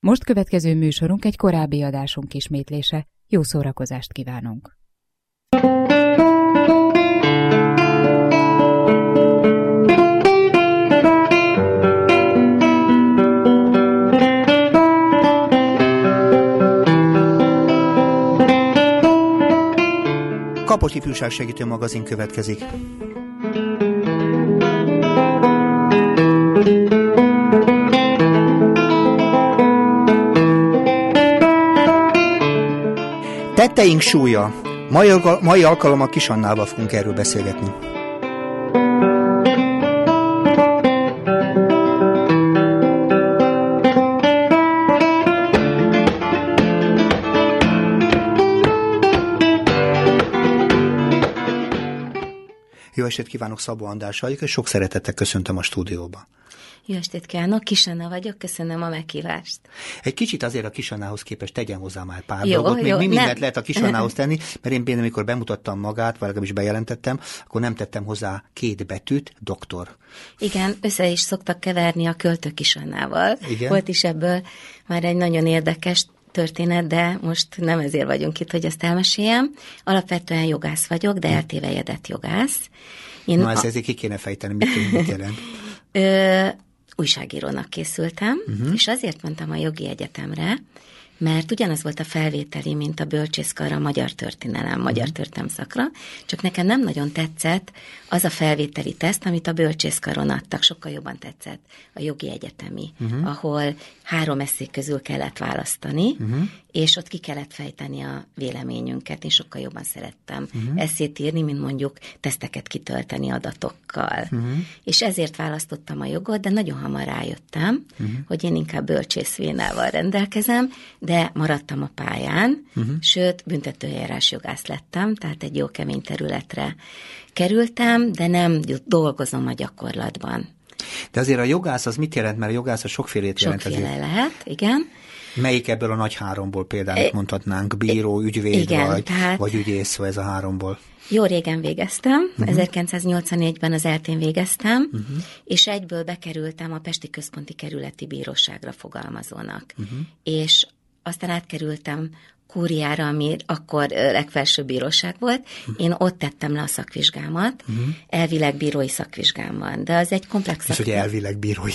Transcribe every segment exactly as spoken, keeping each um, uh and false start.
Most következő műsorunk egy korábbi adásunk ismétlése. Jó szórakozást kívánunk! Kapocs Ifjúságsegítő magazin következik. Tetteink súlya. Mai, mai alkalommal Kis Annával fogunk erről beszélgetni. Jó estét kívánok, Szabó András vagyok, és sok szeretettel köszöntöm a stúdióba. Jó estét kívánok, Kis Anna vagyok, köszönöm a meghívást. Egy kicsit azért a Kis Annához képest tegyen hozzá már pár jó, dolgot. Még jó, mi mindent nem. lehet a Kis Annához tenni, mert én például, amikor bemutattam magát, vagy legalábbis bejelentettem, akkor nem tettem hozzá két betűt, doktor. Igen, össze is szoktak keverni a költő Kis Annával. Igen? Volt is ebből már egy nagyon érdekes történet, de most nem ezért vagyunk itt, hogy ezt elmeséljem. Alapvetően jogász vagyok, de eltévejedett jogász. Én Na, ezt a... ezért ki kéne fejteni, mit, mit jelent. Ö, újságírónak készültem, uh-huh. és azért mentem a jogi egyetemre, mert ugyanaz volt a felvételi, mint a bölcsészkarra, a magyar történelem, uh-huh. magyar történelem szakra, csak nekem nem nagyon tetszett az a felvételi teszt, amit a bölcsészkaron adtak, sokkal jobban tetszett a jogi egyetemi, uh-huh. ahol három eszék közül kellett választani, uh-huh. és ott ki kellett fejteni a véleményünket. Én sokkal jobban szerettem uh-huh. eszét írni, mint mondjuk teszteket kitölteni adatokkal. Uh-huh. És ezért választottam a jogot, de nagyon hamar rájöttem, uh-huh. hogy én inkább bölcsészvénával rendelkezem, de maradtam a pályán, uh-huh. sőt, büntetőeljárás jogász lettem, tehát egy jó kemény területre kerültem, de nem dolgozom a gyakorlatban. De azért a jogász az mit jelent? Mert a jogász a sokfélét jelent. Sokféle lehet, igen. Melyik ebből a nagy háromból például mondhatnánk? Bíró, ügyvéd igen, vagy, tehát... vagy ügyész, vagy ez a háromból? Jó régen végeztem, uh-huh. ezerkilencszáznyolcvannégyben az eltén végeztem, uh-huh. és egyből bekerültem a Pesti Központi Kerületi Bíróságra fogalmazónak. Uh-huh. És aztán átkerültem Kúriára, ami akkor legfelsőbb bíróság volt. Uh-huh. Én ott tettem le a szakvizsgámat, uh-huh. elvileg bírói szakvizsgám van, de az egy komplex És hogy elvileg bírói.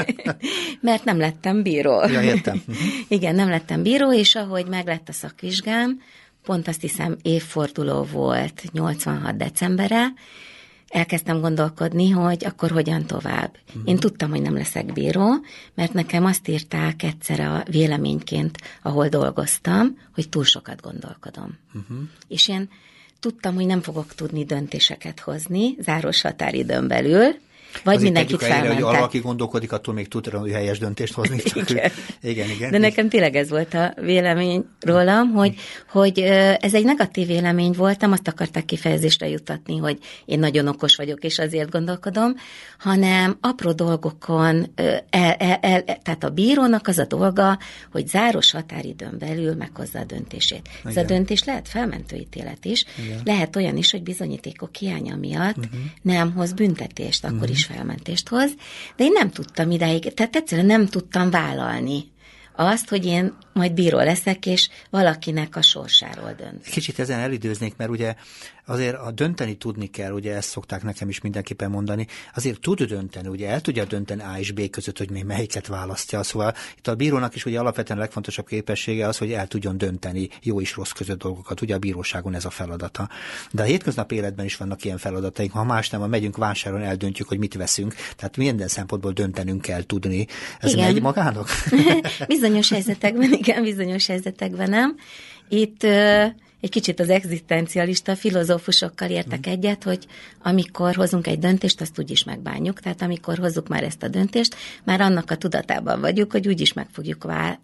Mert nem lettem bíró. Ja, értem. Uh-huh. Igen, nem lettem bíró, és ahogy meglett a szakvizsgám, pont azt hiszem évforduló volt, nyolcvanhat decembere, elkezdtem gondolkodni, hogy akkor hogyan tovább. Uh-huh. Én tudtam, hogy nem leszek bíró, mert nekem azt írták egyszer a véleményként, ahol dolgoztam, hogy túl sokat gondolkodom. Uh-huh. És én tudtam, hogy nem fogok tudni döntéseket hozni záros határidőn belül, vagy azért mindenkit felmentek. Hogy valaki gondolkodik, attól még tud hogy helyes döntést hozni. Csak igen. Ő, igen, igen. De nekem tényleg ez volt a vélemény rólam, hogy, hogy ez egy negatív vélemény voltam, azt akarták kifejezésre juttatni, hogy én nagyon okos vagyok, és azért gondolkodom, hanem apró dolgokon, el, el, el, tehát a bírónak az a dolga, hogy záros határidőn belül meghozza a döntését. Igen. Ez a döntés lehet felmentőítélet is, igen. lehet olyan is, hogy bizonyítékok hiánya miatt uh-huh. nem hoz büntetést, akkor uh-huh. is felmentést hoz, de én nem tudtam idáig, tehát egyszerűen nem tudtam vállalni azt, hogy én majd bíró leszek, és valakinek a sorsáról dönt. Kicsit ezen elidőznék, mert ugye azért a dönteni tudni kell, ugye ezt szokták nekem is mindenképpen mondani, azért tud dönteni, ugye el tudja dönteni A és B között, hogy még melyiket választja. Szóval itt a bírónak is ugye alapvetően a legfontosabb képessége az, hogy el tudjon dönteni jó és rossz között dolgokat. Ugye a bíróságon ez a feladata. De a hétköznapi életben is vannak ilyen feladataink. Ha más nem, ha megyünk vásáron, eldöntjük, hogy mit veszünk. Tehát minden szempontból döntenünk kell tudni. Ez igen. megy magának? Bizonyos helyzetekben, igen, bizonyos helyzetekben nem. Itt egy kicsit az egzisztencialista filozófusokkal értek egyet, hogy amikor hozunk egy döntést, azt úgyis megbánjuk. Tehát amikor hozzuk már ezt a döntést, már annak a tudatában vagyunk, hogy úgyis meg fogjuk vá-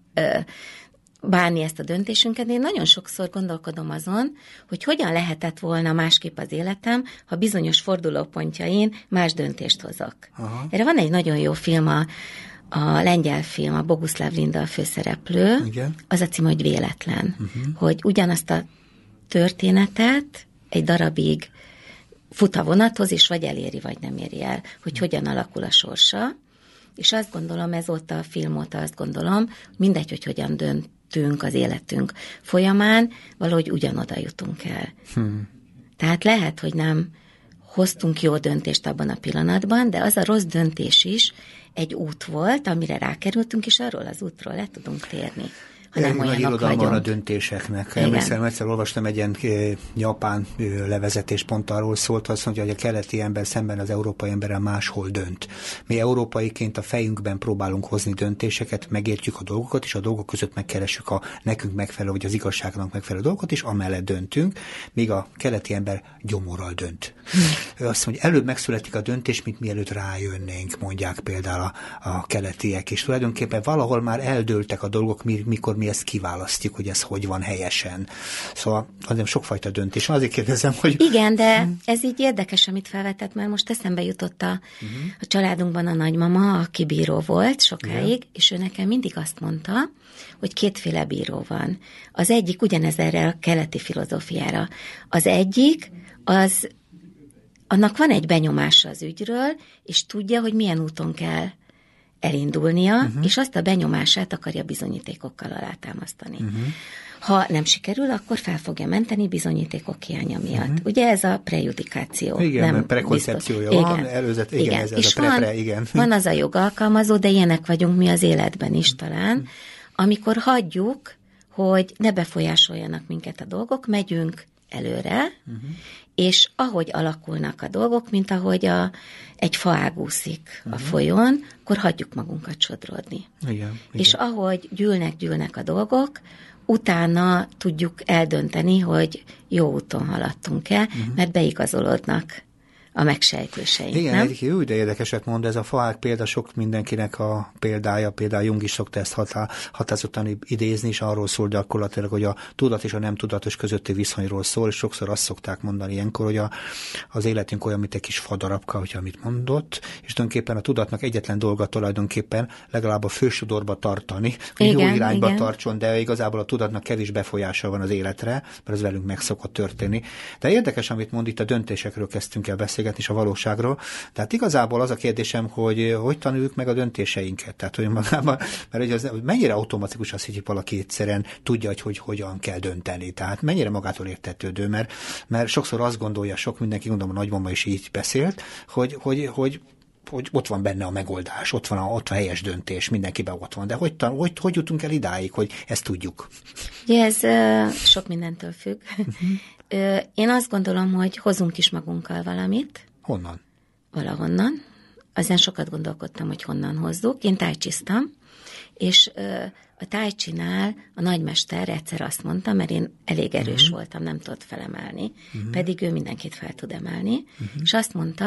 bánni ezt a döntésünket. Én nagyon sokszor gondolkodom azon, hogy hogyan lehetett volna másképp az életem, ha bizonyos fordulópontjain más döntést hozok. Aha. Erre van egy nagyon jó film, a, a lengyel film, a Boguszláv Linda a főszereplő. Igen. Az a cím, hogy Véletlen. Uh-huh. Hogy ugyanazt a történetet egy darabig fut a vonathoz, és vagy eléri, vagy nem éri el, hogy hogyan alakul a sorsa. és azt gondolom, ez ott a film óta azt gondolom, mindegy, hogy hogyan döntünk az életünk folyamán, valahogy ugyanoda jutunk el. Hmm. Tehát lehet, hogy nem hoztunk jó döntést abban a pillanatban, de az a rossz döntés is egy út volt, amire rákerültünk, és arról az útról le tudunk térni. Ha nem nagy irodalma van a döntéseknek. Emlékszem, egyszer olvastam egy ilyen japán levezetés, pont arról szólt, azt mondja, hogy a keleti ember szemben az európai emberrel máshol dönt. Mi európaiként a fejünkben próbálunk hozni döntéseket, megértjük a dolgokat, és a dolgok között megkeressük a nekünk megfelelő, vagy az igazságnak megfelelő dolgokat, és amellett döntünk, míg a keleti ember gyomorral dönt. Ő azt mondja, előbb megszületik a döntés, mint mielőtt rájönnénk, mondják például a, a keletiek, és tulajdonképpen valahol már eldőltek a dolgok, mikor mi ezt kiválasztjuk, hogy ez hogy van helyesen. Szóval azért sokfajta döntés. Azért kérdezem, hogy... Igen, de ez így érdekes, amit felvetett, mert most eszembe jutott a, uh-huh. a családunkban a nagymama, aki bíró volt sokáig, igen. és ő nekem mindig azt mondta, hogy kétféle bíró van. Az egyik ugyanez erre a keleti filozófiára. Az egyik, az annak van egy benyomása az ügyről, és tudja, hogy milyen úton kell elindulnia, uh-huh. és azt a benyomását akarja bizonyítékokkal alátámasztani. Uh-huh. Ha nem sikerül, akkor fel fogja menteni bizonyítékok hiánya miatt. Uh-huh. Ugye ez a prejudikáció. Igen, nem prekoncepciója van, igen. előzet, igen, igen. ez, ez és a pre-pre, igen. Van az a jogalkalmazó, de ilyenek vagyunk mi az életben is talán, uh-huh. amikor hagyjuk, hogy ne befolyásoljanak minket a dolgok, megyünk előre, uh-huh. és ahogy alakulnak a dolgok, mint ahogy a, egy faág úszik uh-huh. a folyón, akkor hagyjuk magunkat sodródni. Igen, igen. És ahogy gyűlnek-gyűlnek a dolgok, utána tudjuk eldönteni, hogy jó úton haladtunk-e, uh-huh. mert beigazolódnak a megsejtéseink, igen, nem? egy jó, de érdekeset mond, ez a faág példa sok mindenkinek a példája, például Jung is szokta ezt hatá, határozottan idézni, és arról szól gyakorlatilag, hogy a tudat és a nem tudatos közötti viszonyról szól, és sokszor azt szokták mondani ilyenkor, hogy a, az életünk olyan, mint egy kis fadarabka, hogyha amit mondott, és tulajdonképpen a tudatnak egyetlen dolga tulajdonképpen legalább a fősodorba tartani, hogy igen, jó irányba igen. tartson, de igazából a tudatnak kevés befolyása van az életre, mert ez velünk meg szokott történni. De érdekes, amit mond, itt a döntésekről kezdtünk el beszélgetni, és a valóságról. Tehát igazából az a kérdésem, hogy hogy tanuljuk meg a döntéseinket. Tehát, hogy magában, mert hogy, az, hogy mennyire automatikus az, hogy valaki egyszerűen tudja, hogy, hogy hogyan kell dönteni. Tehát mennyire magától értetődő, mert, mert sokszor azt gondolja, sok mindenki, gondolom a nagymama is így beszélt, hogy, hogy, hogy hogy ott van benne a megoldás, ott van a, ott a helyes döntés, mindenkiben ott van. De hogy, hogy, hogy jutunk el idáig, hogy ezt tudjuk? Ugye ez uh, sok mindentől függ. Uh-huh. Én azt gondolom, hogy hozunk is magunkkal valamit. Honnan? Valahonnan. Aztán sokat gondolkodtam, hogy honnan hozzuk. Én tájcsiztam, és uh, a tájcsinál a nagymester egyszer azt mondta, mert én elég erős uh-huh. voltam, nem tudott felemelni, uh-huh. pedig ő mindenkit fel tud emelni, uh-huh. és azt mondta,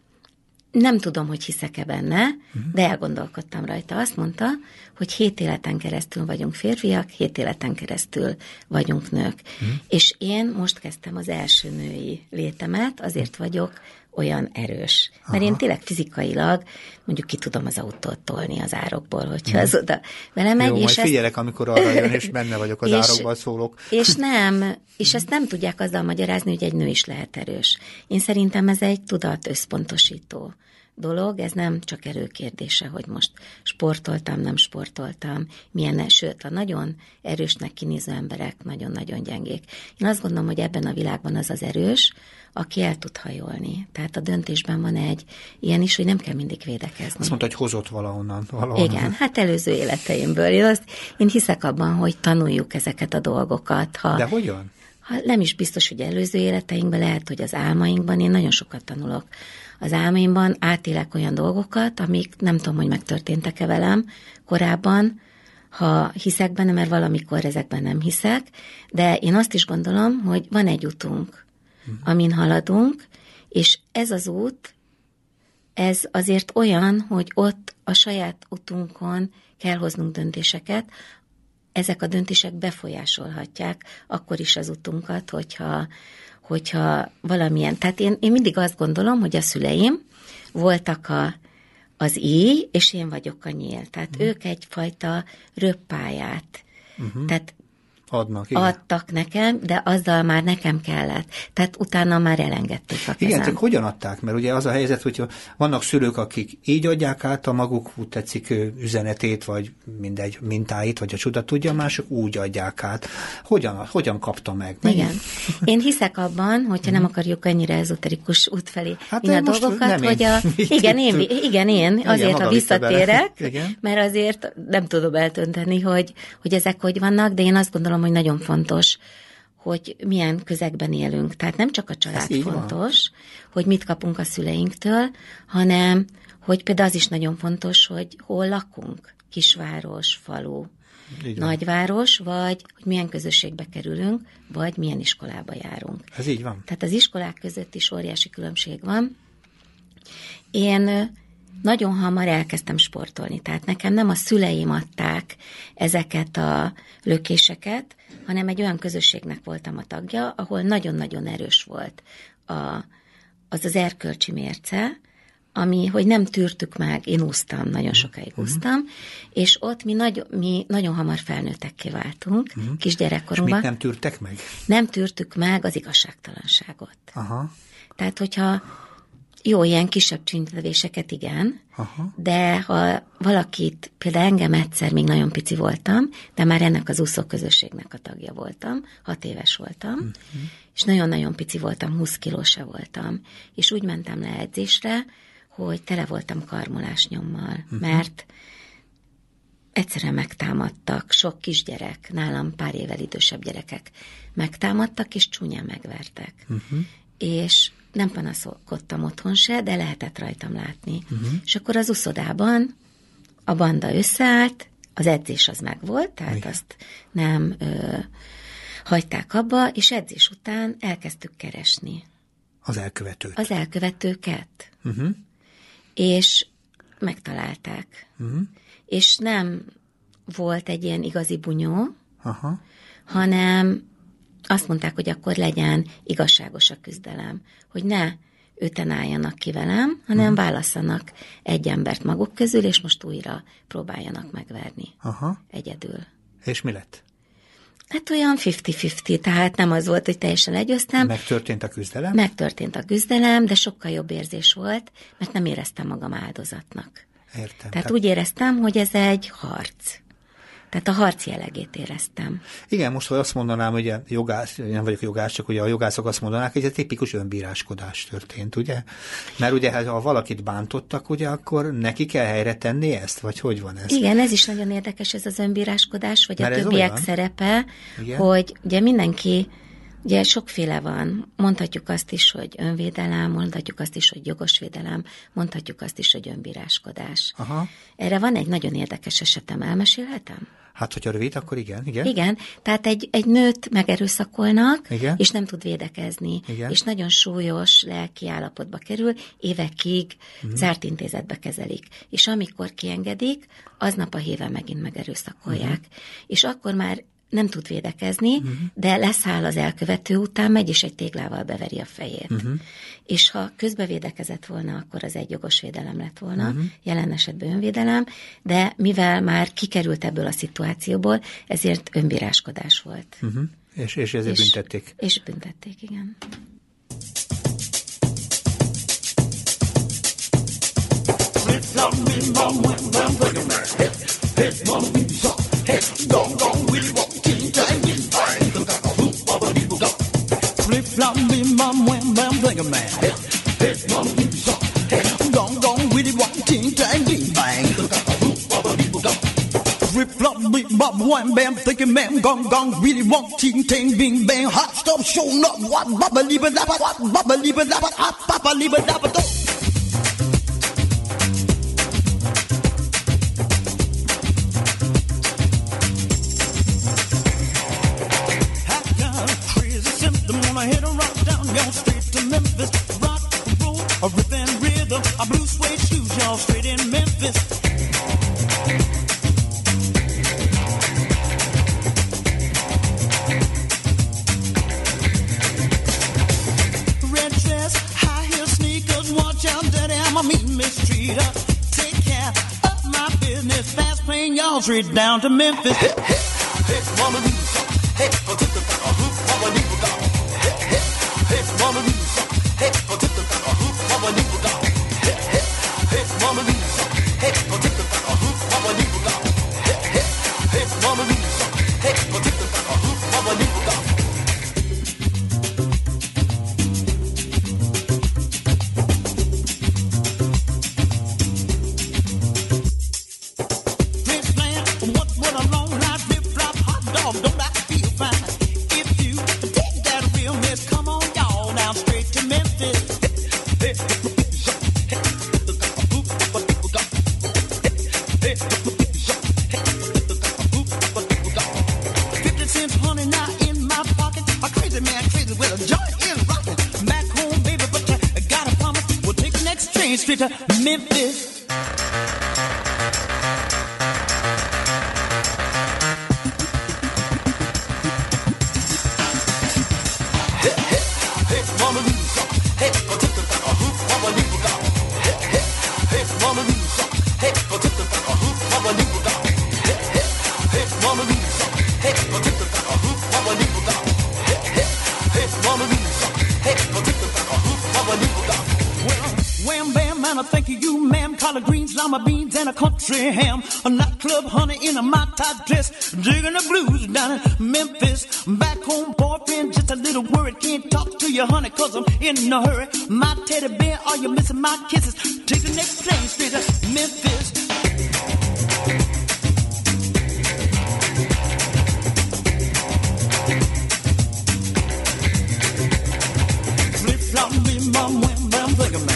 nem tudom, hogy hiszek-e benne, uh-huh. de elgondolkodtam rajta. Azt mondta, hogy hét életen keresztül vagyunk férfiak, hét életen keresztül vagyunk nők. Uh-huh. És én most kezdtem az első női létemet, azért vagyok olyan erős. Aha. Mert én tényleg fizikailag mondjuk ki tudom az autót tolni az árokból, hogyha uh-huh. az oda vele megy. Jó, és majd ezt... figyelek, amikor arra jön, és benne vagyok az és, árokban szólok. És nem, és ezt nem tudják azzal magyarázni, hogy egy nő is lehet erős. Én szerintem ez egy tudat összpontosító dolog, ez nem csak erőkérdése, hogy most sportoltam, nem sportoltam, milyen, sőt, a nagyon erősnek kinéző emberek nagyon-nagyon gyengék. Én azt gondolom, hogy ebben a világban az az erős, aki el tud hajolni. Tehát a döntésben van egy ilyen is, hogy nem kell mindig védekezni. Azt mondta, hogy hozott valahonnan. valahonnan. Igen, hát előző életeimből. Én, azt, én hiszek abban, hogy tanuljuk ezeket a dolgokat. Ha, De hogyan? Ha nem is biztos, hogy előző életeinkben, lehet, hogy az álmainkban, én nagyon sokat tanulok. Az álmaimban átélek olyan dolgokat, amik nem tudom, hogy megtörténtek-e velem korábban, ha hiszek benne, mert valamikor ezekben nem hiszek, de én azt is gondolom, hogy van egy utunk, amin haladunk, és ez az út, ez azért olyan, hogy ott a saját utunkon kell hoznunk döntéseket, ezek a döntések befolyásolhatják akkor is az utunkat, hogyha, hogyha valamilyen... Tehát én, én mindig azt gondolom, hogy a szüleim voltak a, az íj, és én vagyok a nyíl. Tehát uh-huh. ők egyfajta röppályát. Uh-huh. Tehát Adnak, igen. adtak nekem, de azzal már nekem kellett. Tehát utána már elengedték a kezem. Igen, csak hogyan adták? Mert ugye az a helyzet, hogy vannak szülők, akik így adják át a maguk, úgy tetszik, üzenetét, vagy mindegy mintáit, vagy a csuda tudja, mások úgy adják át. Hogyan, hogyan kapta meg? Mennyi? Igen. Én hiszek abban, hogyha nem akarjuk ennyire ezoterikus út felé hát a dolgokat, hogy a... Igen, én, igen, én azért, igen, ha visszatérek, mert azért nem tudom eltönteni, hogy, hogy ezek hogy vannak, de én azt gondolom, hogy nagyon fontos, hogy milyen közegben élünk. Tehát nem csak a család fontos, van. hogy mit kapunk a szüleinktől, hanem hogy például az is nagyon fontos, hogy hol lakunk. Kisváros, falu, nagyváros, vagy hogy milyen közösségbe kerülünk, vagy milyen iskolába járunk. Ez így van. Tehát az iskolák között is óriási különbség van. Én nagyon hamar elkezdtem sportolni, tehát nekem nem a szüleim adták ezeket a lökéseket, hanem egy olyan közösségnek voltam a tagja, ahol nagyon-nagyon erős volt a, az az erkölcsi mérce, ami, hogy nem tűrtük meg, én úsztam, nagyon sokáig úsztam, uh-huh. és ott mi, nagy, mi nagyon hamar felnőttekké váltunk, uh-huh. kisgyerekkorunkban. És mit nem tűrtek meg? Nem tűrtük meg az igazságtalanságot. Aha. Tehát, hogyha jó, ilyen kisebb csüntevéseket igen, aha. de ha valakit, például engem egyszer, még nagyon pici voltam, de már ennek az úszóközösségnek a tagja voltam, hat éves voltam, uh-huh. és nagyon-nagyon pici voltam, húsz kilósa voltam, és úgy mentem le edzésre, hogy tele voltam karmolás nyommal, uh-huh. mert egyszerűen megtámadtak, sok kisgyerek, nálam pár évvel idősebb gyerekek megtámadtak, és csúnyán megvertek. Uh-huh. És nem panaszkodtam otthon se, de lehetett rajtam látni. Uh-huh. És akkor az uszodában a banda összeállt, az edzés az megvolt, tehát igen. azt nem ö, hagyták abba, és edzés után elkezdtük keresni. Az elkövetőt. Az elkövetőket. Uh-huh. És megtalálták. Uh-huh. És nem volt egy ilyen igazi bunyó, aha. hanem azt mondták, hogy akkor legyen igazságos a küzdelem, hogy ne öten álljanak ki velem, hanem uh-huh. válasszanak egy embert maguk közül, és most újra próbáljanak megverni. Aha. Egyedül. És mi lett? Hát olyan fifty-fifty, tehát nem az volt, hogy teljesen legyőztem. Megtörtént a küzdelem? Megtörtént a küzdelem, de sokkal jobb érzés volt, mert nem éreztem magam áldozatnak. Értem. Tehát, Tehát úgy éreztem, hogy ez egy harc. Tehát a harc jellegét éreztem. Igen, most, hogy azt mondanám, hogy a jogász, nem vagyok jogász, csak ugye a jogászok azt mondanák, hogy ez egy tipikus önbíráskodás történt, ugye? Mert ugye, ha valakit bántottak, ugye, akkor neki kell helyre tenni ezt? Vagy hogy van ez? Igen, ez is nagyon érdekes, ez az önbíráskodás, vagy Mert a többiek szerepe, igen? hogy ugye mindenki, ugye sokféle van. Mondhatjuk azt is, hogy önvédelem, mondhatjuk azt is, hogy jogos védelem, mondhatjuk azt is, hogy önbíráskodás. Aha. Erre van egy nagyon érdekes esetem, elmesélhetem? Hát, hogyha rövid, akkor igen, igen. Igen, tehát egy, egy nőt megerőszakolnak, igen? és nem tud védekezni, igen? és nagyon súlyos lelki állapotba kerül, évekig uh-huh. zárt intézetbe kezelik. És amikor kiengedik, aznap a héven megint megerőszakolják. Uh-huh. És akkor már nem tud védekezni, uh-huh. de leszáll az elkövető után, megy, és egy téglával beveri a fejét. Uh-huh. És ha közbevédekezett volna, akkor az egy jogos védelem lett volna, uh-huh. jelen esetben önvédelem, de mivel már kikerült ebből a szituációból, ezért önbíráskodás volt. Uh-huh. És, és ezért és, büntették. És büntették, igen. Flip flop me mom when bam bang man. Gong gong willy wong ting tang ding bang. Flip flop me mom when bam thinking man. Gong gong willy wong ting tang bing bang. Hot stuff showing up. What baba liba laba. What baba liba laba. Hot papa liba laba. A rhythm and rhythm, a blue suede shoes, y'all straight in Memphis. Red dress, high heel sneakers, watch out, daddy, I'ma meet mistreater. Take care of my business, fast plane, y'all straight down to Memphis. Hey, hey, hey, mama, Hey, go to the back, uh, Mama Nico down. Hey, hey, hey, Mama Lisa. Hey, go to the back, uh, Mama Nico down. Hey, hey, hey, Mama Lisa. Hey, go to the back, uh, Mama Nico down. Hey, hey, hey, Mama Lisa. Hey, go to the back, uh, Mama Nico down. Straight to Memphis. Hey, hey, hey, Mama Lisa. Hey, go to the back, uh, Mama Nico down. Hey, hey, hey, Mama Lisa. Hey, go to the back, uh, Mama Nico down. Hey, hey, hey, Mama Lisa. Hey, go to the back, uh, Mama Nico down. Hey, hey, hey, Mama Lisa. Hey, go to the back, uh, Mama Nico down. Well, wham bam, man, I think of you, ma'am. Collard greens, lima beans, and a country ham. A nightclub honey in a my-type dress. Digging the blues down in Memphis. Back home, boyfriend, just a little worried. Can't talk to you, honey, cause I'm in a hurry. My teddy bear, are you missing my kisses? Take the next train straight to Memphis. Flip-flop, bim-bam, wham-bam, think of man.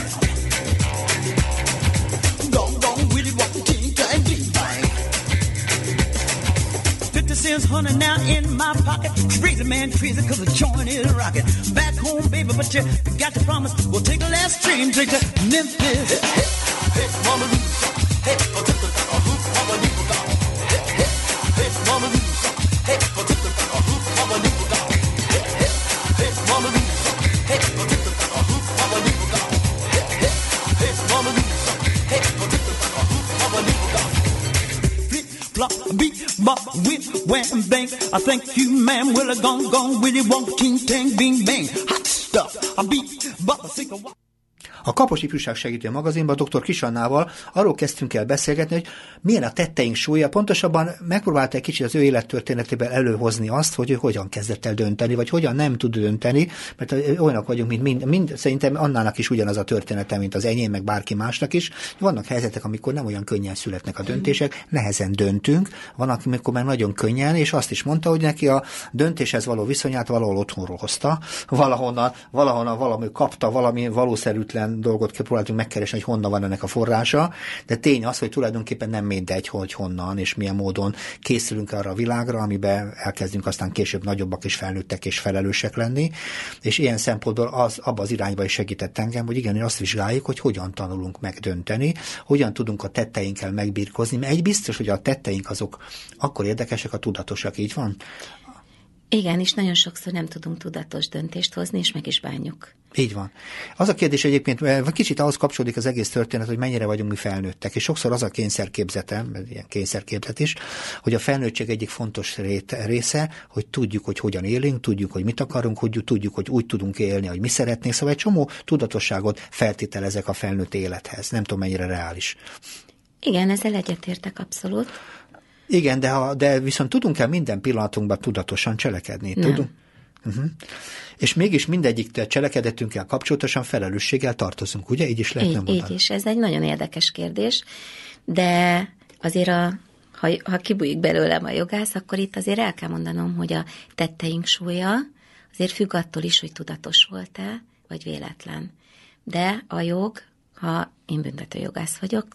Cents honey now in my pocket. Crazy man, crazy cause the joint is rocking. Back home, baby, but you got to promise we'll take the last train straight to Memphis. Hey, hey, hey, Mama Lisa. Hey, go to the back, uh, Mama Nico down. Hey, hey, hey, Mama Lisa. Hey, go to the back, uh, Mama Nico down. Hey, hey, hey, Mama Lisa. Hey, go to the back, uh, Mama Nico down. Hey, hey, hey, Mama Lisa. Hey, go to the back, uh, Mama Nico down. Flip, flop, beat, bop, whip, wham, bang. I thank you, ma'am. Well, I gone, gone, willy, wonk, ting, tang, bing, bang. Hot stuff. I beat, bop, I think I... A Kapos Ifjúság Segítő magazinban doktor Kiss Annával arról kezdtünk el beszélgetni, hogy milyen a tetteink súlya, pontosabban megpróbálta egy kicsit az ő élettörténetében előhozni azt, hogy ő hogyan kezdett el dönteni, vagy hogyan nem tud dönteni, mert olyanok vagyunk, mint mind, mind szerintem Annának is ugyanaz a története, mint az enyém, meg bárki másnak is. Vannak helyzetek, amikor nem olyan könnyen születnek a döntések, nehezen döntünk, vannak, amikor már nagyon könnyen, és azt is mondta, hogy neki a döntéshez való viszonyát valahol otthonról hozta, valahonnan, valahonnan valami kapta, valami valószerűtlen dolgot próbáltunk megkeresni, hogy honnan van ennek a forrása, de tény az, hogy tulajdonképpen nem mindegy, hogy honnan és milyen módon készülünk arra a világra, amiben elkezdünk aztán később nagyobbak és felnőttek és felelősek lenni, és ilyen szempontból az, abba az irányba is segített engem, hogy igen, azt vizsgáljuk, hogy hogyan tanulunk megdönteni, hogyan tudunk a tetteinkkel megbirkózni, mert egy biztos, hogy a tetteink azok akkor érdekesek, a tudatosak, így van? Igen, és nagyon sokszor nem tudunk tudatos döntést hozni, és meg is bánjuk. Így van. Az a kérdés egyébként, kicsit ahhoz kapcsolódik az egész történet, hogy mennyire vagyunk mi felnőttek, és sokszor az a kényszerképzetem, ilyen kényszerképzet is, hogy a felnőttség egyik fontos része, hogy tudjuk, hogy hogyan élünk, tudjuk, hogy mit akarunk, hogy tudjuk, hogy úgy tudunk élni, hogy mi szeretnénk, szóval egy csomó tudatosságot feltételezek a felnőtt élethez. Nem tudom, mennyire reális. Igen, ezzel egyetértek abszolút. Igen, de, ha, de viszont tudunk-e minden pillanatunkban tudatosan cselekedni? Nem. Tudunk? Uh-huh. És mégis mindegyik cselekedetünkkel kapcsolatosan felelősséggel tartozunk, ugye? Így is lehetne így, mondani. Így is, ez egy nagyon érdekes kérdés, de azért, a, ha, ha kibújik belőlem a jogász, akkor itt azért el kell mondanom, hogy a tetteink súlya azért függ attól is, hogy tudatos volt-e, vagy véletlen. De a jog, ha én büntetőjogász vagyok,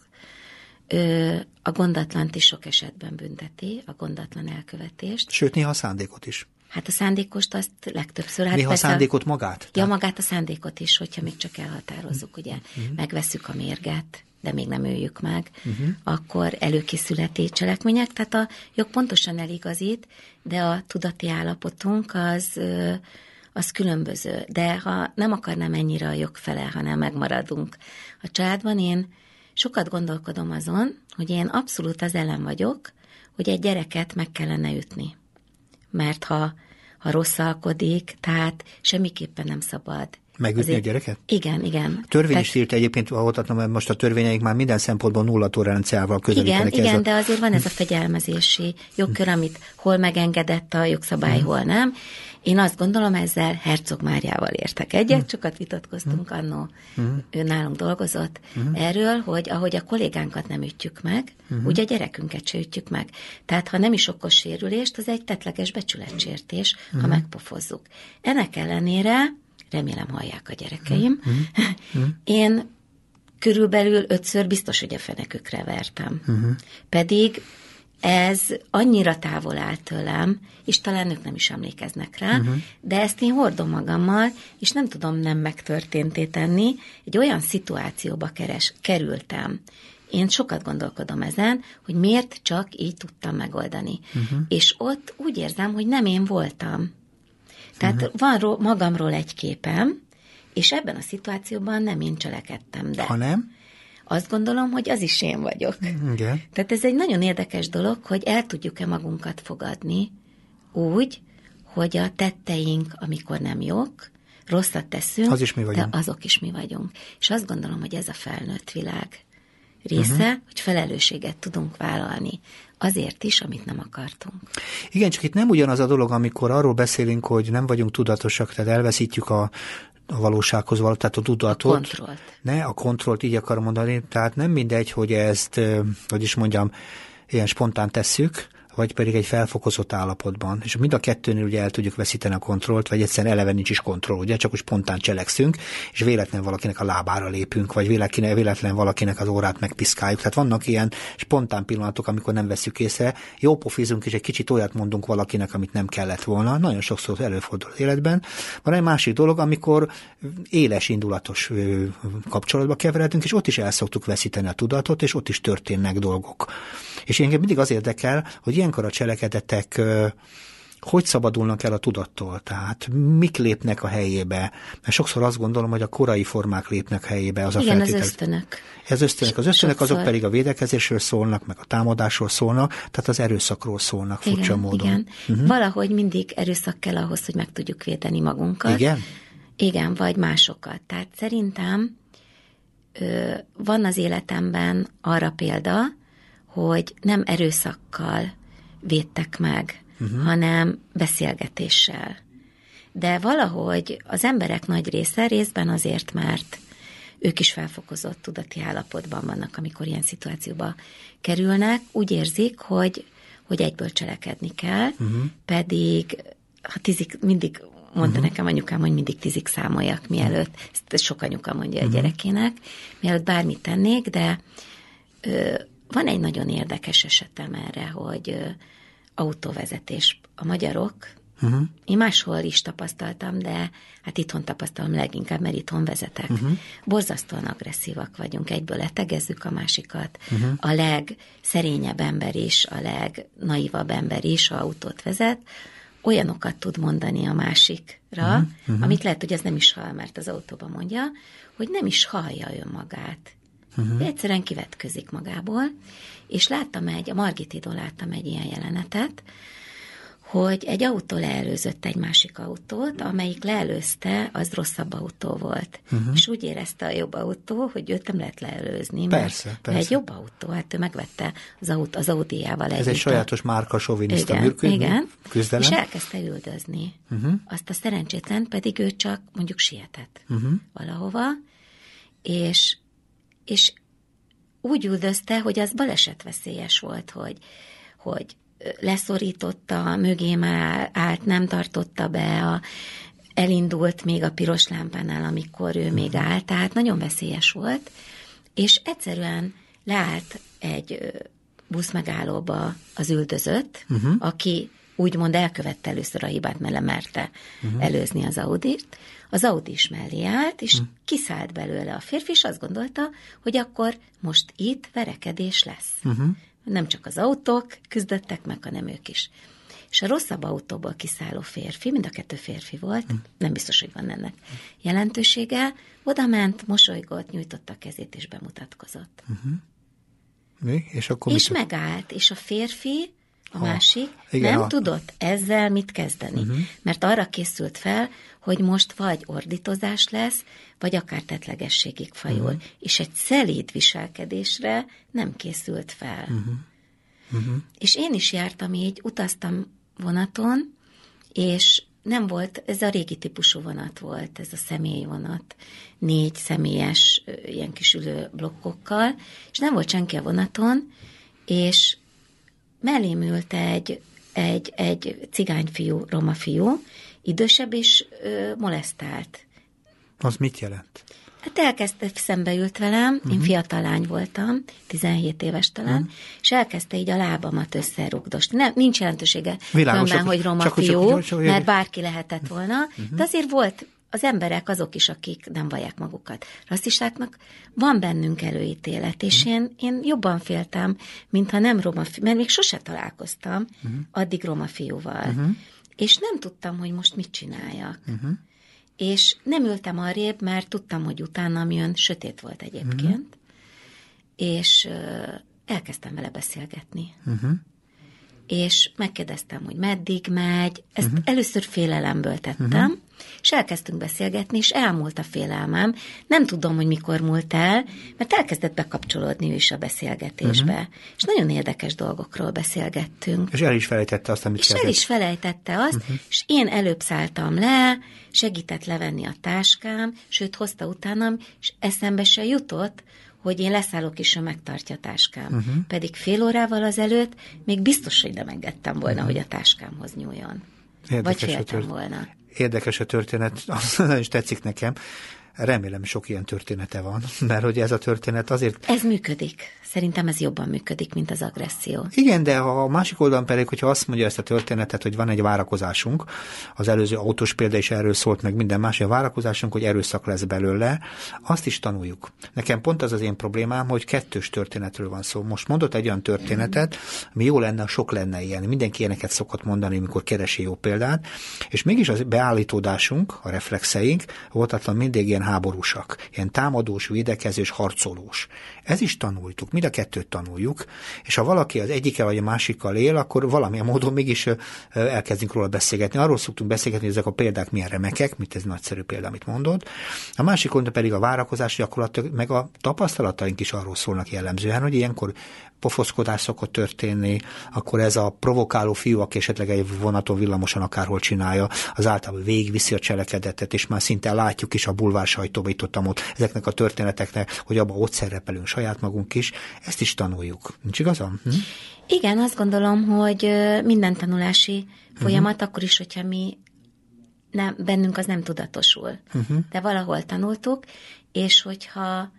a gondatlant is sok esetben bünteti, a gondatlan elkövetést. Sőt, néha a szándékot is. Hát a szándékost azt legtöbbször... Hát néha a szándékot magát? Ja, tehát... magát a szándékot is, hogyha még csak elhatározzuk, ugye, uh-huh. megvesszük a mérget, de még nem öljük meg, uh-huh. akkor előkészületi cselekmények, tehát a jog pontosan eligazít, de a tudati állapotunk az, az különböző. De ha nem akarnám ennyire a jog fele, hanem megmaradunk a családban, én sokat gondolkodom azon, hogy én abszolút az ellen vagyok, hogy egy gyereket meg kellene ütni. Mert ha ha rosszalkodik, tehát semmiképpen nem szabad. Megütni azért a gyereket? Igen, igen. A törvény tehát, is írt egyébként, ahogy adtam, most a törvényeik már minden szempontból nulla toleranciával közelítenek. Igen, igen, a... de azért van ez a fegyelmezési jogkör, amit hol megengedett a jogszabály, hmm. hol nem. Én azt gondolom, ezzel Herzog Máriával értek egyet, hmm. sokat vitatkoztunk hmm. annó, hmm. ő nálunk dolgozott hmm. erről, hogy ahogy a kollégánkat nem ütjük meg, hmm. úgy a gyerekünket se ütjük meg. Tehát ha nem is okos sérülést, az egy tettleges becsületsértés, hmm. ha megpofozzuk. Ennek ellenére remélem hallják a gyerekeim. Mm-hmm. Én körülbelül ötször biztos, hogy a fenekükre vertem. Mm-hmm. Pedig ez annyira távol áll tőlem, és talán ők nem is emlékeznek rá, mm-hmm. de ezt én hordom magammal, és nem tudom nem megtörténté tenni. Egy olyan szituációba keres, kerültem. Én sokat gondolkodom ezen, hogy miért csak így tudtam megoldani. Mm-hmm. És ott úgy érzem, hogy nem én voltam. Tehát uh-huh. van ró, magamról egy képem, és ebben a szituációban nem én cselekedtem, de... Ha nem? Azt gondolom, hogy az is én vagyok. Igen. Tehát ez egy nagyon érdekes dolog, hogy el tudjuk-e magunkat fogadni úgy, hogy a tetteink, amikor nem jók, rosszat teszünk, az is mi vagyunk. De azok is mi vagyunk. És azt gondolom, hogy ez a felnőtt világ része, uh-huh. hogy felelősséget tudunk vállalni azért is, amit nem akartunk. Igen, csak itt nem ugyanaz a dolog, amikor arról beszélünk, hogy nem vagyunk tudatosak, tehát elveszítjük a, a valósághoz való, tehát a tudatot. A kontrollt. Ne, a kontrollt, így akarom mondani, tehát nem mindegy, hogy ezt, hogy is mondjam, ilyen spontán tesszük, vagy pedig egy felfokozott állapotban. És mind a kettőnél ugye el tudjuk veszíteni a kontrollt, vagy egyszerűen eleve nincs is kontroll, ugye, csak úgy spontán cselekszünk, és véletlen valakinek a lábára lépünk, vagy véletlen, véletlen valakinek az órát megpiszkáljuk. Tehát vannak ilyen spontán pillanatok, amikor nem veszük észre, jó pofizunk, és egy kicsit olyat mondunk valakinek, amit nem kellett volna. Nagyon sokszor előfordul az életben. Van egy másik dolog, amikor éles indulatos kapcsolatba keveredünk, és ott is el szoktuk veszíteni a tudatot, és ott is történnek dolgok. És engem mindig az érdekel, hogy ilyenkor a cselekedetek hogy szabadulnak el a tudattól, tehát mik lépnek a helyébe. Mert sokszor azt gondolom, hogy a korai formák lépnek helyébe. Az igen, a az ösztönök. Ez ösztönök. Az ösztönök sokszor. Azok pedig a védekezésről szólnak, meg a támadásról szólnak, tehát az erőszakról szólnak furcsa igen, módon. Igen, uh-huh. Valahogy mindig erőszak kell ahhoz, hogy meg tudjuk védeni magunkat. Igen? Igen, vagy másokat. Tehát szerintem ö, van az életemben arra példa, hogy nem erőszakkal védtek meg, uh-huh. hanem beszélgetéssel. De valahogy az emberek nagy része részben azért, mert ők is felfokozott tudati állapotban vannak, amikor ilyen szituációba kerülnek, úgy érzik, hogy, hogy egyből cselekedni kell, uh-huh. pedig ha tízik, mindig mondta uh-huh. nekem anyukám, hogy mindig tízig számoljak, mielőtt, ezt sok anyuka mondja uh-huh. a gyerekének, mielőtt bármit tennék, de ö, van egy nagyon érdekes esetem erre, hogy ö, autóvezetés. A magyarok, uh-huh. én máshol is tapasztaltam, de hát itthon tapasztalom leginkább, mert itthon vezetek. Uh-huh. Borzasztóan agresszívak vagyunk, egyből letegezzük a másikat. Uh-huh. A legszerényebb ember is, a legnaivabb ember is, ha autót vezet, olyanokat tud mondani a másikra, uh-huh. Uh-huh. amit lehet, hogy ez nem is hall, mert az autóban mondja, hogy nem is hallja önmagát. Uh-huh. Egyszerűen kivetközik magából, és láttam egy, a Margitidon láttam egy ilyen jelenetet, hogy egy autó leelőzött egy másik autót, amelyik leelőzte, az rosszabb autó volt. Uh-huh. És úgy érezte a jobb autó, hogy őt nem lehet leelőzni. Persze, mert persze. egy jobb autó, hát ő megvette az, aut, az Audi-jával együtt. Ez egy sajátos márka soviniszta igen, működni, igen. küzdelem. És elkezdte üldözni. Uh-huh. Azt a szerencsétlen pedig ő csak mondjuk sietett uh-huh. valahova, és, és úgy üldözte, hogy az balesetveszélyes volt, hogy, hogy leszorította, mögém állt, nem tartotta be, a, elindult még a piros lámpánál, amikor ő még állt, tehát nagyon veszélyes volt, és egyszerűen leállt egy buszmegállóba az üldözött, uh-huh. aki úgymond elkövette először a hibát, mert lemerte uh-huh. előzni az Audit. Az Audi is mellé állt, és uh-huh. kiszállt belőle a férfi, és azt gondolta, hogy akkor most itt verekedés lesz. Uh-huh. Nem csak az autók küzdöttek meg, hanem ők is. És a rosszabb autóból kiszálló férfi, mind a kettő férfi volt, uh-huh. nem biztos, hogy van ennek jelentősége, oda ment, mosolygott, nyújtotta a kezét, és bemutatkozott. Uh-huh. Mi? És akkor és mit? megállt, és a férfi a ha, másik, igen, nem ha... tudott ezzel mit kezdeni. Uh-huh. Mert arra készült fel, hogy most vagy ordítozás lesz, vagy akár tettlegességig fajul. Uh-huh. És egy szelíd viselkedésre nem készült fel. Uh-huh. Uh-huh. És én is jártam így, utaztam vonaton, és nem volt, ez a régi típusú vonat volt, ez a személyvonat, négy személyes ilyen kis ülő blokkokkal, és nem volt senki a vonaton, és mellém ült egy, egy, egy cigányfiú, roma fiú, idősebb, és ö, molesztált. Az mit jelent? Hát elkezdte, szembe ült velem, uh-huh. én fiatal lány voltam, tizenhét éves talán, uh-huh. és elkezdte így a lábamat összerugdosni. Nem, nincs jelentősége különben, hogy roma csak, fiú, csak, csak, csak, mert bárki lehetett volna, uh-huh. de azért volt az emberek azok is, akik nem vallják magukat rasszistáknak, van bennünk előítélet, és uh-huh. én, én jobban féltem, mintha nem roma fiú, mert még sose találkoztam uh-huh. addig roma fiúval. Uh-huh. És nem tudtam, hogy most mit csináljak. Uh-huh. És nem ültem arrébb, mert tudtam, hogy utánam jön, sötét volt egyébként, uh-huh. és uh, elkezdtem vele beszélgetni. Uh-huh. És megkérdeztem, hogy meddig megy, ezt uh-huh. először félelemből tettem, uh-huh. és elkezdtünk beszélgetni, és elmúlt a félelmem. Nem tudom, hogy mikor múlt el, mert elkezdett bekapcsolódni ő is a beszélgetésbe. Uh-huh. És nagyon érdekes dolgokról beszélgettünk. És el is felejtette azt, amit És kezdett. el is felejtette azt, uh-huh. és én előbb szálltam le, segített levenni a táskám, sőt, hozta utánam, és eszembe se jutott, hogy én leszállok, és ő megtartja a táskám. Uh-huh. Pedig fél órával azelőtt még biztos, hogy nem engedtem volna, uh-huh. hogy a táskámhoz nyúljon. Érdekes. Vagy féltem tört... volna. Érdekes a történet, az nagyon is tetszik nekem. Remélem, sok ilyen története van, mert hogy ez a történet azért... Ez működik. Szerintem ez jobban működik, mint az agresszió. Igen, de a másik oldalon pedig, hogyha azt mondja ezt a történetet, hogy van egy várakozásunk, az előző autós példa is erről szólt, meg minden más, a várakozásunk, hogy erőszak lesz belőle, azt is tanuljuk. Nekem pont az az én problémám, hogy kettős történetről van szó. Most mondott egy olyan történetet, ami jó lenne, sok lenne ilyen. Mindenki ilyeneket szokott mondani, amikor keresi jó példát, és mégis az beállítódásunk, a reflexeink voltatlan mindig ilyen háborúsak, ilyen támadós, védekezős, harcolós. Ez is tanultuk, mind a kettőt tanuljuk, és ha valaki az egyike vagy a másikkal él, akkor valamilyen módon mégis elkezdünk róla beszélgetni. Arról szoktunk beszélgetni, hogy ezek a példák milyen remekek, mint ez nagyszerű példa, amit mondod. A másik oldalon pedig a várakozás gyakorlatilag, meg a tapasztalataink is arról szólnak jellemzően, hogy ilyenkor pofoszkodás szokott történni, akkor ez a provokáló fiú, aki esetleg egy vonaton villamosan akárhol csinálja, az általában végigviszi a cselekedetet, és már szinte látjuk is a bulvár sajtóba itt ott, ott ezeknek a történeteknek, hogy abban ott szerepelünk saját magunk is, ezt is tanuljuk. Nincs igazam? Hm? Igen, azt gondolom, hogy minden tanulási folyamat, uh-huh. akkor is, hogyha mi nem, bennünk az nem tudatosul. Uh-huh. De valahol tanultuk, és hogyha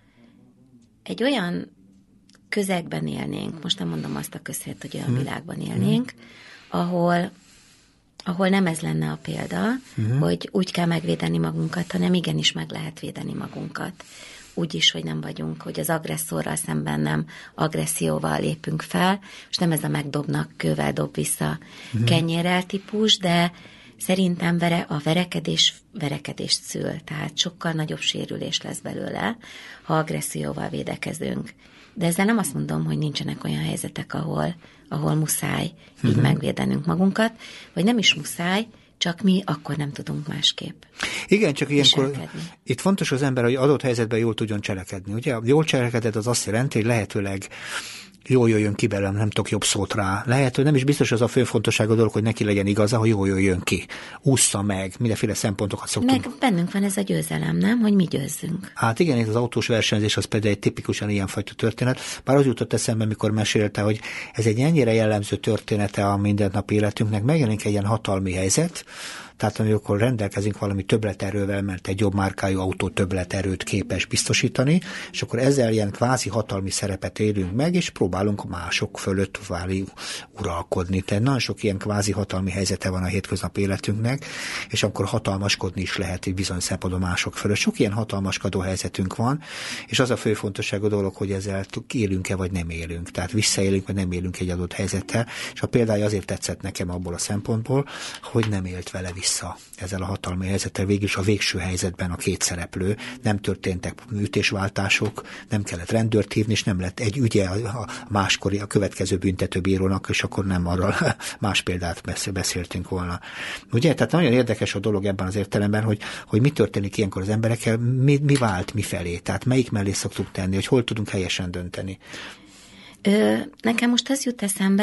egy olyan közegben élnénk, most nem mondom azt a közhelyet, hogy olyan uh-huh. világban élnénk, uh-huh. ahol, ahol nem ez lenne a példa, uh-huh. hogy úgy kell megvédeni magunkat, hanem igenis meg lehet védeni magunkat. Úgy is, hogy nem vagyunk, hogy az agresszorral szemben nem agresszióval lépünk fel, és nem ez a megdobnak, kővel dob vissza uh-huh. kenyérrel típus, de szerintem vere, a verekedés verekedést szül, tehát sokkal nagyobb sérülés lesz belőle, ha agresszióval védekezünk. De ezzel nem azt mondom, hogy nincsenek olyan helyzetek, ahol, ahol muszáj így uh-huh. megvédenünk magunkat, vagy nem is muszáj, csak mi akkor nem tudunk másképp. Igen, csak ilyenkor itt fontos az ember, hogy adott helyzetben jól tudjon cselekedni. Ugye? Jól cselekedett az azt jelenti, hogy lehetőleg jól jöjjön ki belőlem, nem tudok jobb szót rá. Lehet, hogy nem is biztos az a fő fontosságú dolog, hogy neki legyen igaza, hogy jól jöjjön ki. Ússza meg, mindenféle szempontokat szoktunk. Meg bennünk van ez a győzelem, nem? Hogy mi győzzünk. Hát igen, itt az autós versenyzés az például egy tipikusan ilyenfajta történet. Bár az jutott eszembe, mikor mesélte, hogy ez egy ennyire jellemző története a mindennapi életünknek, megjelenik egy ilyen hatalmi helyzet, tehát amikor rendelkezünk valami többleterővel, mert egy jobb márkájú autó többleterőt képes biztosítani, és akkor ezzel ilyen kvázi hatalmi szerepet élünk meg, és próbálunk mások fölött váli uralkodni. Tehát nagyon sok ilyen kvázi hatalmi helyzete van a hétköznapi életünknek, és akkor hatalmaskodni is lehet egy bizony szempontból mások fölött. Sok ilyen hatalmaskodó helyzetünk van, és az a fő fontosságú dolog, hogy ezzel élünk-e vagy nem élünk. Tehát visszaélünk, vagy nem élünk egy adott helyzettel, és a példája azért tetszett nekem abból a szempontból, hogy nem élt vele vissza. vissza ezzel a hatalmi helyzettel, végülis a végső helyzetben a két szereplő, nem történtek ütésváltások, nem kellett rendőrt hívni, és nem lett egy ügye a máskori, a következő büntetőbírónak, és akkor nem arról más példát beszéltünk volna. Ugye? Tehát nagyon érdekes a dolog ebben az értelemben, hogy, hogy mi történik ilyenkor az emberekkel, mi, mi vált mi felé, tehát melyik mellé szoktuk tenni, hogy hol tudunk helyesen dönteni. Ö, nekem most az jut eszembe,